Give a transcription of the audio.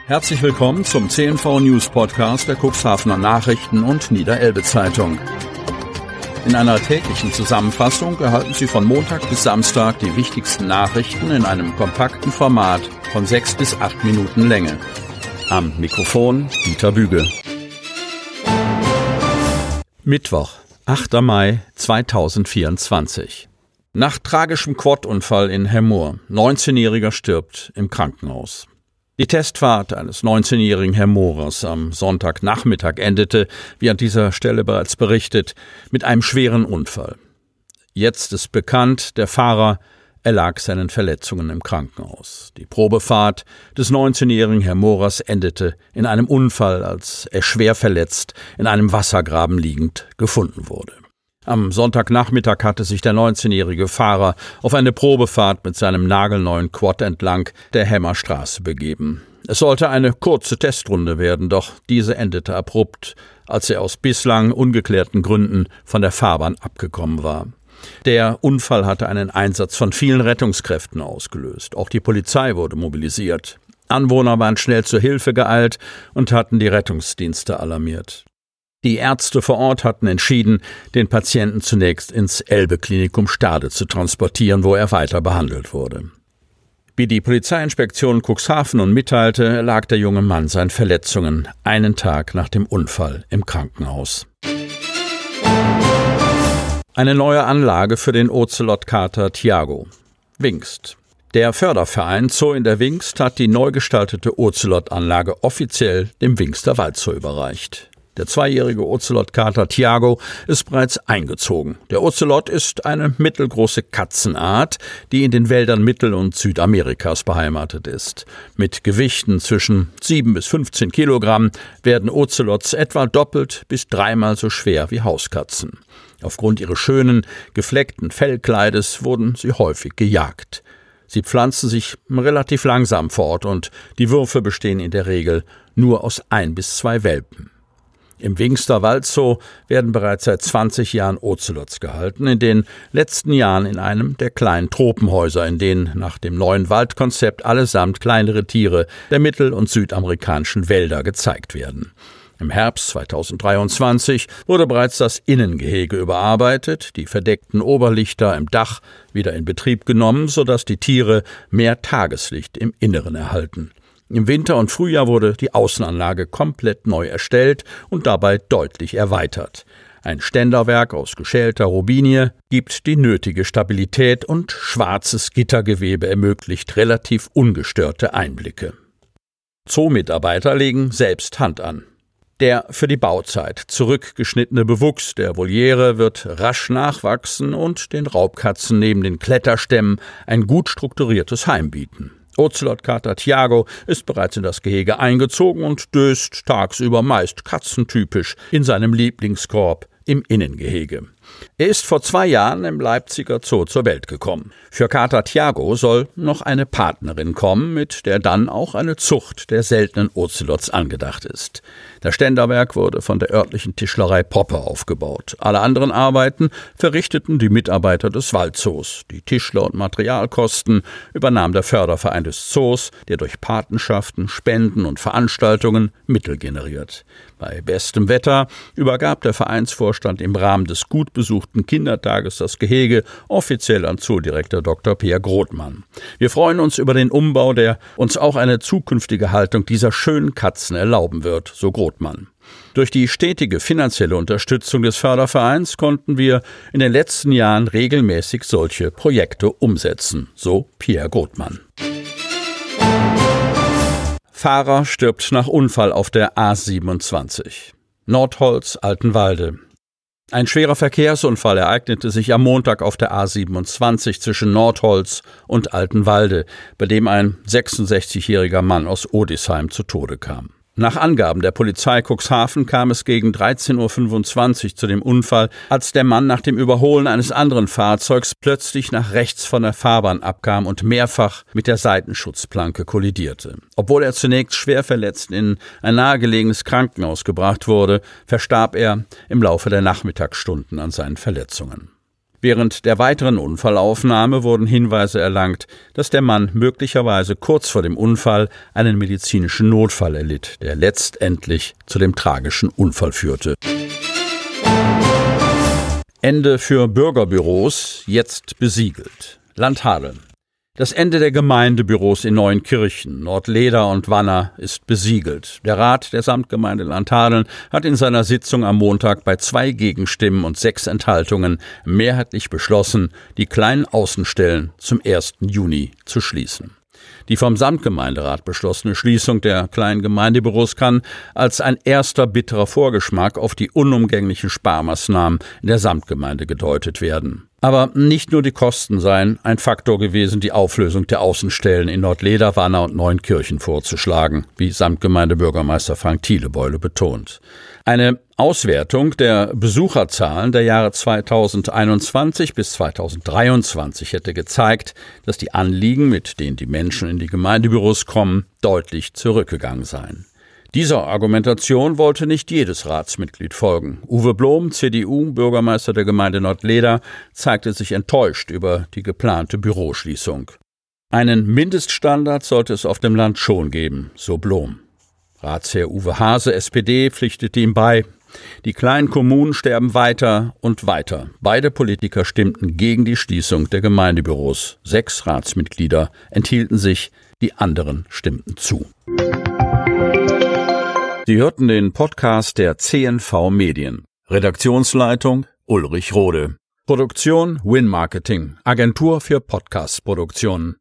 Herzlich willkommen zum CNV News Podcast der Cuxhavener Nachrichten und Niederelbe Zeitung. In einer täglichen Zusammenfassung erhalten Sie von Montag bis Samstag die wichtigsten Nachrichten in einem kompakten Format von 6 bis 8 Minuten Länge. Am Mikrofon Dieter Büge. Mittwoch, 8. Mai 2024. Nach tragischem Quad-Unfall in Hemmoor. 19-Jähriger stirbt im Krankenhaus. Die Testfahrt eines 19-jährigen Hemmoorers am Sonntagnachmittag endete, wie an dieser Stelle bereits berichtet, mit einem schweren Unfall. Jetzt ist bekannt, der Fahrer erlag seinen Verletzungen im Krankenhaus. Die Probefahrt des 19-jährigen Hemmoorers endete in einem Unfall, als er schwer verletzt in einem Wassergraben liegend gefunden wurde. Am Sonntagnachmittag hatte sich der 19-jährige Fahrer auf eine Probefahrt mit seinem nagelneuen Quad entlang der Hemmerstraße begeben. Es sollte eine kurze Testrunde werden, doch diese endete abrupt, als er aus bislang ungeklärten Gründen von der Fahrbahn abgekommen war. Der Unfall hatte einen Einsatz von vielen Rettungskräften ausgelöst. Auch die Polizei wurde mobilisiert. Anwohner waren schnell zur Hilfe geeilt und hatten die Rettungsdienste alarmiert. Die Ärzte vor Ort hatten entschieden, den Patienten zunächst ins Elbe-Klinikum Stade zu transportieren, wo er weiter behandelt wurde. Wie die Polizeiinspektion Cuxhaven nun mitteilte, lag der junge Mann seinen Verletzungen einen Tag nach dem Unfall im Krankenhaus. Eine neue Anlage für den Ozelotkater Thiago. Wingst. Der Förderverein Zoo in der Wingst hat die neu gestaltete Ozelot-Anlage offiziell dem Wingster Waldzoo überreicht. Der 2-jährige Ozelotkater Thiago ist bereits eingezogen. Der Ozelot ist eine mittelgroße Katzenart, die in den Wäldern Mittel- und Südamerikas beheimatet ist. Mit Gewichten zwischen 7 bis 15 Kilogramm werden Ozelots etwa doppelt bis dreimal so schwer wie Hauskatzen. Aufgrund ihres schönen, gefleckten Fellkleides wurden sie häufig gejagt. Sie pflanzen sich relativ langsam fort und die Würfe bestehen in der Regel nur aus 1 bis 2 Welpen. Im Wingster Waldzoo werden bereits seit 20 Jahren Ozelots gehalten, in den letzten Jahren in einem der kleinen Tropenhäuser, in denen nach dem neuen Waldkonzept allesamt kleinere Tiere der mittel- und südamerikanischen Wälder gezeigt werden. Im Herbst 2023 wurde bereits das Innengehege überarbeitet, die verdeckten Oberlichter im Dach wieder in Betrieb genommen, sodass die Tiere mehr Tageslicht im Inneren erhalten. Im Winter und Frühjahr wurde die Außenanlage komplett neu erstellt und dabei deutlich erweitert. Ein Ständerwerk aus geschälter Robinie gibt die nötige Stabilität und schwarzes Gittergewebe ermöglicht relativ ungestörte Einblicke. Zoo-Mitarbeiter legen selbst Hand an. Der für die Bauzeit zurückgeschnittene Bewuchs der Voliere wird rasch nachwachsen und den Raubkatzen neben den Kletterstämmen ein gut strukturiertes Heim bieten. Ozelotkater Thiago ist bereits in das Gehege eingezogen und döst tagsüber meist katzentypisch in seinem Lieblingskorb im Innengehege. Er ist vor 2 Jahren im Leipziger Zoo zur Welt gekommen. Für Kater Thiago soll noch eine Partnerin kommen, mit der dann auch eine Zucht der seltenen Ozelots angedacht ist. Das Ständerwerk wurde von der örtlichen Tischlerei Poppe aufgebaut. Alle anderen Arbeiten verrichteten die Mitarbeiter des Waldzoos. Die Tischler- und Materialkosten übernahm der Förderverein des Zoos, der durch Patenschaften, Spenden und Veranstaltungen Mittel generiert. Bei bestem Wetter übergab der Vereinsvorstand im Rahmen des gut besuchten Kindertages das Gehege offiziell an Zoodirektor Dr. Peer Grothmann. Wir freuen uns über den Umbau, der uns auch eine zukünftige Haltung dieser schönen Katzen erlauben wird, so Grothmann. Durch die stetige finanzielle Unterstützung des Fördervereins konnten wir in den letzten Jahren regelmäßig solche Projekte umsetzen, so Peer Grothmann. Fahrer stirbt nach Unfall auf der A27. Nordholz, Altenwalde. Ein schwerer Verkehrsunfall ereignete sich am Montag auf der A27 zwischen Nordholz und Altenwalde, bei dem ein 66-jähriger Mann aus Odisheim zu Tode kam. Nach Angaben der Polizei Cuxhaven kam es gegen 13.25 Uhr zu dem Unfall, als der Mann nach dem Überholen eines anderen Fahrzeugs plötzlich nach rechts von der Fahrbahn abkam und mehrfach mit der Seitenschutzplanke kollidierte. Obwohl er zunächst schwer verletzt in ein nahegelegenes Krankenhaus gebracht wurde, verstarb er im Laufe der Nachmittagsstunden an seinen Verletzungen. Während der weiteren Unfallaufnahme wurden Hinweise erlangt, dass der Mann möglicherweise kurz vor dem Unfall einen medizinischen Notfall erlitt, der letztendlich zu dem tragischen Unfall führte. Ende für Bürgerbüros, jetzt besiegelt. Landhadeln. Das Ende der Gemeindebüros in Neuenkirchen, Nordleder und Wanner ist besiegelt. Der Rat der Samtgemeinde Landhadeln hat in seiner Sitzung am Montag bei 2 Gegenstimmen und 6 Enthaltungen mehrheitlich beschlossen, die kleinen Außenstellen zum 1. Juni zu schließen. Die vom Samtgemeinderat beschlossene Schließung der kleinen Gemeindebüros kann als ein erster bitterer Vorgeschmack auf die unumgänglichen Sparmaßnahmen in der Samtgemeinde gedeutet werden. Aber nicht nur die Kosten seien ein Faktor gewesen, die Auflösung der Außenstellen in Nordleder, Wanner und Neuenkirchen vorzuschlagen, wie Samtgemeindebürgermeister Frank Thielebeule betont. Eine Auswertung der Besucherzahlen der Jahre 2021 bis 2023 hätte gezeigt, dass die Anliegen, mit denen die Menschen in die Gemeindebüros kommen, deutlich zurückgegangen seien. Dieser Argumentation wollte nicht jedes Ratsmitglied folgen. Uwe Blom, CDU, Bürgermeister der Gemeinde Nordleder, zeigte sich enttäuscht über die geplante Büroschließung. Einen Mindeststandard sollte es auf dem Land schon geben, so Blom. Ratsherr Uwe Hase, SPD, pflichtete ihm bei. Die kleinen Kommunen sterben weiter und weiter. Beide Politiker stimmten gegen die Schließung der Gemeindebüros. 6 Ratsmitglieder enthielten sich, die anderen stimmten zu. Sie hörten den Podcast der CNV Medien. Redaktionsleitung Ulrich Rode. Produktion Win Marketing, Agentur für Podcast-Produktionen.